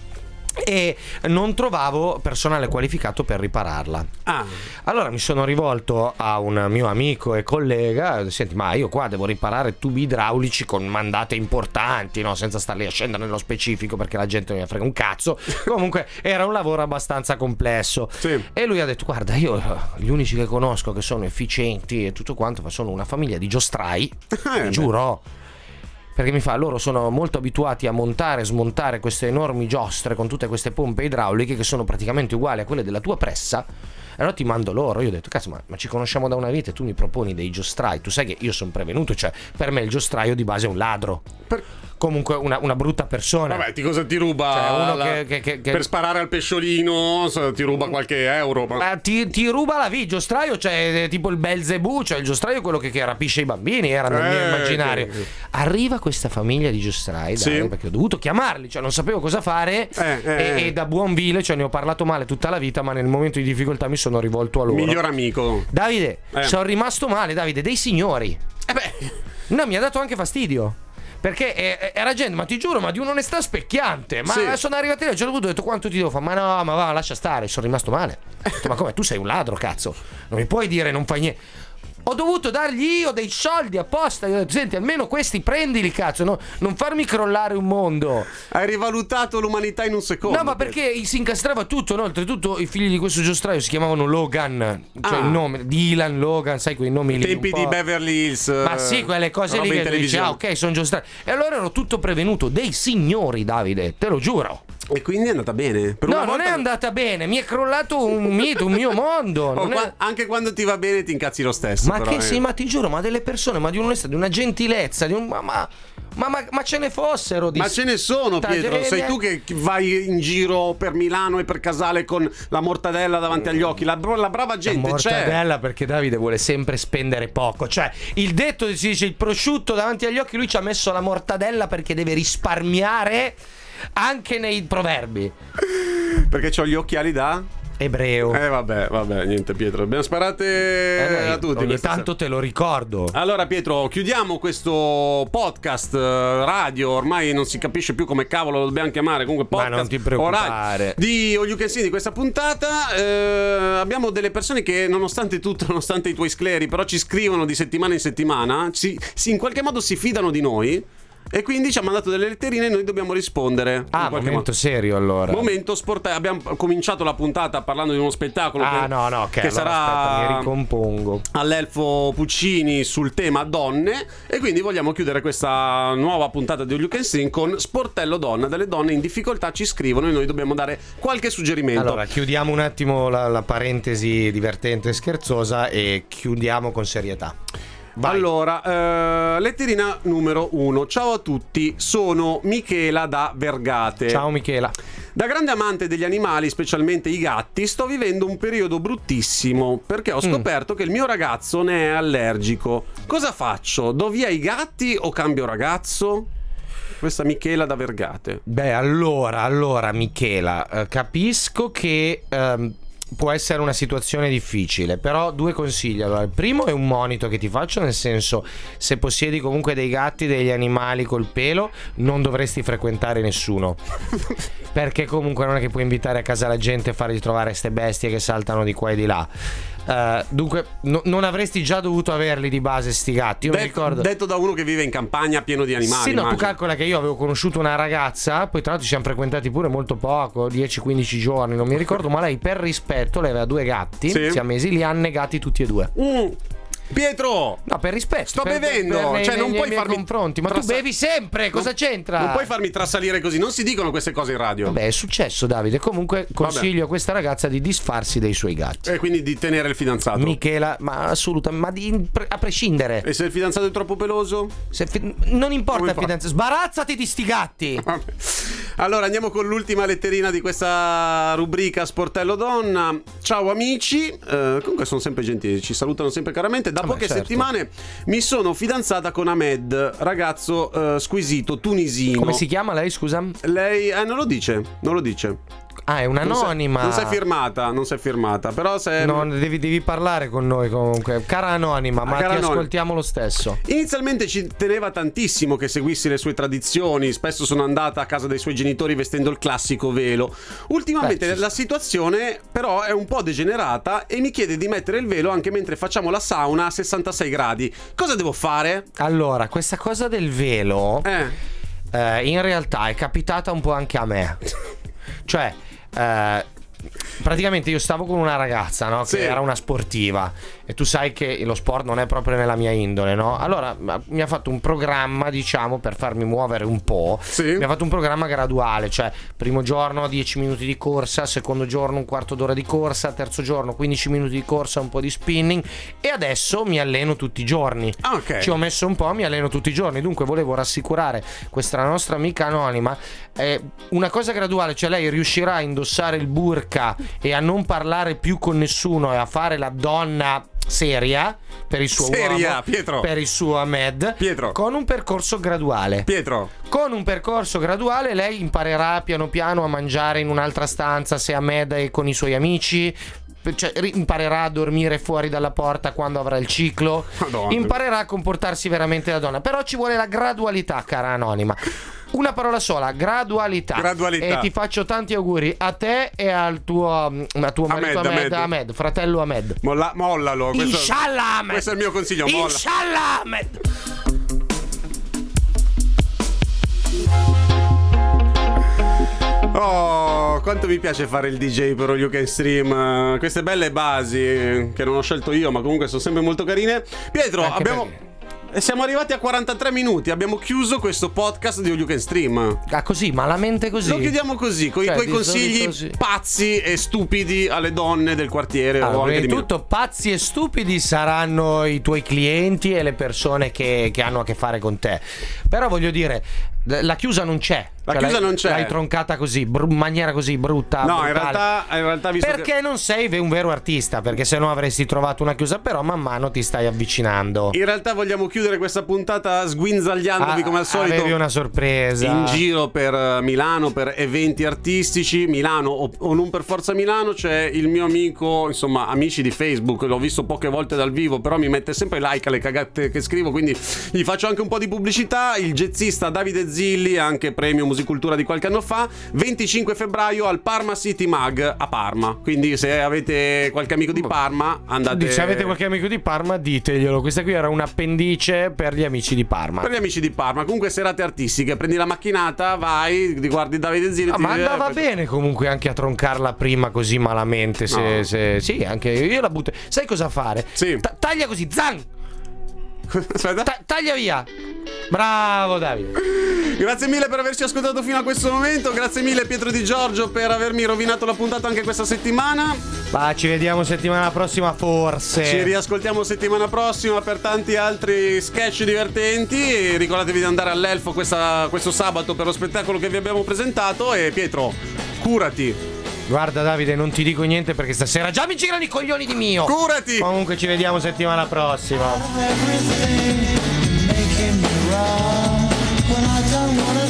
E non trovavo personale qualificato per ripararla. Ah. Allora mi sono rivolto a un mio amico e collega. Senti, ma io qua devo riparare tubi idraulici con mandate importanti, no? Senza star lì a scendere nello specifico perché la gente non mi frega un cazzo. Comunque era un lavoro abbastanza complesso. Sì. E lui ha detto: guarda, io gli unici che conosco che sono efficienti e tutto quanto sono una famiglia di giostrai. Eh, giuro. Perché mi fa, loro sono molto abituati a montare e smontare queste enormi giostre con tutte queste pompe idrauliche che sono praticamente uguali a quelle della tua pressa. Allora ti mando loro. Io ho detto, cazzo, ma, ma ci conosciamo da una vita e tu mi proponi dei giostrai. Tu sai che io sono prevenuto, cioè per me il giostraio di base è un ladro. Per... Comunque una, una brutta persona. Vabbè, ti cosa ti ruba? Cioè, uno la... che, che, che, che... Per sparare al pesciolino ti ruba qualche euro. Ma... Ma ti, ti ruba la vita. Il giostraio, cioè tipo il Belzebù, cioè il giostraio è quello che, che rapisce i bambini, era nel eh, mio immaginario. Che... Arriva questa famiglia di giostrai, sì. dai, perché ho dovuto chiamarli, cioè non sapevo cosa fare. Eh, eh, e, e da buon vile, cioè ne ho parlato male tutta la vita, ma nel momento di difficoltà mi sono rivolto a loro. Miglior amico. Davide, eh. sono rimasto male, Davide, dei signori. Eh beh. No, mi ha dato anche fastidio. Perché era gente, ma ti giuro, ma di un'onestà specchiante. Ma sì. sono arrivati lì, a un certo punto ho detto quanto ti devo fare? Ma no, ma va, lascia stare, sono rimasto male. Ho detto, ma come, tu sei un ladro, cazzo. Non mi puoi dire non fai niente. Ho dovuto dargli io dei soldi apposta. Io ho detto, senti, almeno questi prendili, cazzo, no? Non farmi crollare un mondo. Hai rivalutato l'umanità in un secondo. No, ma perché si incastrava tutto, no? Oltretutto i figli di questo giostraio si chiamavano Logan. Cioè ah. il nome, Dylan, Logan, sai quei nomi I lì. tempi di Beverly Hills. Ma sì, quelle cose lì che dici, ah, ok, sono giostrai. E allora ero tutto prevenuto. Dei signori, Davide, te lo giuro. E quindi è andata bene? Per no, una non volta... è andata bene. Mi è crollato un mito, un mio mondo. Oh, non qua... è... Anche quando ti va bene ti incazzi lo stesso. Ma però, che eh. sì, ma ti giuro, ma delle persone, ma di un'onestà, di una gentilezza, di un... ma, ma, ma, ma, ma ce ne fossero di... Ma ce ne sono, Pietro. Sei tu che vai in giro per Milano e per Casale con la mortadella davanti agli occhi. La, la brava gente la mortadella c'è. Perché Davide vuole sempre spendere poco. Cioè, il detto si dice il prosciutto davanti agli occhi. Lui ci ha messo la mortadella perché deve risparmiare anche nei proverbi. Perché c'ho gli occhiali da... ebreo. Eh vabbè, vabbè, niente Pietro. Abbiamo sparate eh, a tutti. Ogni tanto sera. Te lo ricordo. Allora Pietro, chiudiamo questo podcast radio. Ormai non si capisce più come cavolo lo dobbiamo chiamare. Comunque podcast. Ma non ti preoccupare. Di All You Can See di questa puntata. eh, Abbiamo delle persone che nonostante tutto, nonostante i tuoi scleri, però ci scrivono di settimana in settimana, ci, si, in qualche modo si fidano di noi. E quindi ci ha mandato delle letterine e noi dobbiamo rispondere. Ah, momento modo. Serio allora. Momento sportivo. Abbiamo cominciato la puntata parlando di uno spettacolo ah, che, no, no, okay, che allora, sarà aspetta, mi ricompongo. all'Elfo Puccini sul tema donne. E quindi vogliamo chiudere questa nuova puntata di All You Can Sing con Sportello Donna. Delle donne in difficoltà ci scrivono e noi dobbiamo dare qualche suggerimento. Allora, chiudiamo un attimo la, la parentesi divertente e scherzosa e chiudiamo con serietà. Vai. Allora, eh, letterina numero uno. Ciao a tutti, sono Michela da Vergate. Ciao Michela. Da grande amante degli animali, specialmente i gatti, sto vivendo un periodo bruttissimo perché ho scoperto mm. che il mio ragazzo ne è allergico. Cosa faccio? Do via i gatti o cambio ragazzo? questa Michela da Vergate. Beh, allora, allora Michela, eh, capisco che ehm, può essere una situazione difficile, però due consigli. Allora, il primo è un monito che ti faccio, nel senso, se possiedi comunque dei gatti, degli animali col pelo, non dovresti frequentare nessuno, perché comunque non è che puoi invitare a casa la gente e fargli trovare ste bestie che saltano di qua e di là. Uh, dunque no, non avresti già dovuto averli di base sti gatti. Io De- mi ricordo, detto da uno che vive in campagna pieno di animali. sì, no, immagino. tu calcola che io avevo conosciuto una ragazza, poi tra l'altro ci siamo frequentati pure molto poco, dieci quindici giorni, non mi ricordo, ma lei per rispetto, lei aveva due gatti, sì. siamesi, li ha negati tutti e due. Mm. Pietro, no, per rispetto, sto per, bevendo, per, per cioè nei, non nei puoi miei farmi confronti, ma trasa- tu bevi sempre, cosa non, c'entra? Non puoi farmi trasalire così, non si dicono queste cose in radio. Vabbè, è successo, Davide. Comunque consiglio Vabbè. a questa ragazza di disfarsi dei suoi gatti. E quindi di tenere il fidanzato. Michela, ma assolutamente, ma di, a prescindere. E se il fidanzato è troppo peloso? Se fi- non importa il fidanzato, sbarazzati di sti gatti. Vabbè. Allora andiamo con l'ultima letterina di questa rubrica Sportello Donna. Ciao amici, eh, comunque sono sempre gentili, ci salutano sempre caramente. Da Vabbè, poche certo. settimane mi sono fidanzata con Ahmed, ragazzo eh, squisito tunisino. Come si chiama lei, scusa? Lei eh, non lo dice, non lo dice. Ah, è un'anonima. Non sei firmata, non sei firmata, però se No, devi, devi parlare con noi comunque. Cara anonima, ma cara ti anonima. ascoltiamo lo stesso. Inizialmente ci teneva tantissimo che seguissi le sue tradizioni. Spesso sono andata a casa dei suoi genitori vestendo il classico velo. Ultimamente Beh, la situazione però è un po' degenerata e mi chiede di mettere il velo anche mentre facciamo la sauna a sessantasei gradi. Cosa devo fare? Allora, questa cosa del velo Eh, eh, in realtà è capitata un po' anche a me. Cioè eh, praticamente io stavo con una ragazza, no? Che Sì. era una sportiva. E tu sai che lo sport non è proprio nella mia indole, no? Allora mi ha fatto un programma, diciamo, per farmi muovere un po'. Sì. Mi ha fatto un programma graduale. Cioè, primo giorno dieci minuti di corsa, secondo giorno un quarto d'ora di corsa, terzo giorno quindici minuti di corsa, un po' di spinning. E adesso mi alleno tutti i giorni. Ah, ok. Ci ho messo un po', mi alleno tutti i giorni. Dunque volevo rassicurare questa nostra amica anonima. È una cosa graduale, cioè lei riuscirà a indossare il burka e a non parlare più con nessuno e a fare la donna seria per il suo Seria, uomo, Pietro. per il suo Ahmed, Pietro. con un percorso graduale. Pietro. Con un percorso graduale lei imparerà piano piano a mangiare in un'altra stanza se Ahmed è con i suoi amici. Cioè, imparerà a dormire fuori dalla porta quando avrà il ciclo. Madonna. Imparerà a comportarsi veramente da donna. Però ci vuole la gradualità, cara anonima. Una parola sola, gradualità. Gradualità. E ti faccio tanti auguri a te e al tuo, a tuo marito Ahmed, Ahmed, Ahmed. Ahmed, fratello Ahmed. Molla, mollalo. Questo, Inshallah Ahmed. questo è il mio consiglio. Molla. Inshallah Ahmed. Oh, quanto mi piace fare il D J per All You Can Stream. uh, Queste belle basi eh, che non ho scelto io, ma comunque sono sempre molto carine. Pietro, Anche abbiamo... perché- E siamo arrivati a quarantatré minuti. Abbiamo chiuso questo podcast di All You Can Stream. Ah, così, malamente così. Lo chiudiamo così, con Cioè, i tuoi di consigli solito sì. pazzi e stupidi alle donne del quartiere. Allora, o anche prima di di Milano. tutto, pazzi e stupidi saranno i tuoi clienti e le persone che, che hanno a che fare con te. Però voglio dire, la chiusa non c'è. La Cioè, chiusa l'hai, non c'è. L'hai troncata così, br- in maniera così brutta. No, in brutale. realtà, in realtà visto Perché che... non sei un vero artista? Perché se no avresti trovato una chiusa, però man mano ti stai avvicinando. In realtà vogliamo chiudere questa puntata sguinzagliandovi Ah, come al solito. Avevi una sorpresa. In giro per eh, Milano, per eventi artistici. Milano o, o non per forza Milano. C'è il mio amico, insomma, amici di Facebook. L'ho visto poche volte dal vivo, però mi mette sempre like alle cagate che scrivo, quindi gli faccio anche un po' di pubblicità. Il jazzista Davide Zilli, anche premio Musicultura di qualche anno fa, venticinque febbraio al Parma City Mag a Parma. Quindi se avete qualche amico di Parma, andate. Se avete qualche amico di Parma, diteglielo. Questa qui era un appendice per gli amici di Parma. Per gli amici di Parma. Comunque serate artistiche. Prendi la macchinata, vai, ti guardi Davide Zilli. Ah, ti ma vede- andava bene comunque anche a troncarla prima così malamente. Se, No. se- sì, anche io la butto. Sai cosa fare? Sì. Ta- taglia così, zang! Aspetta. Ta- taglia via! Bravo Davide. Grazie mille per averci ascoltato fino a questo momento. Grazie mille Pietro Di Giorgio per avermi rovinato la puntata anche questa settimana. Ma ci vediamo settimana prossima forse. Ci riascoltiamo settimana prossima per tanti altri sketch divertenti. E ricordatevi di andare all'Elfo questa, questo sabato per lo spettacolo che vi abbiamo presentato. E Pietro, curati. Guarda Davide, non ti dico niente perché stasera già mi girano i coglioni di mio. Curati. Comunque ci vediamo settimana prossima. Making me wrong when I don't wanna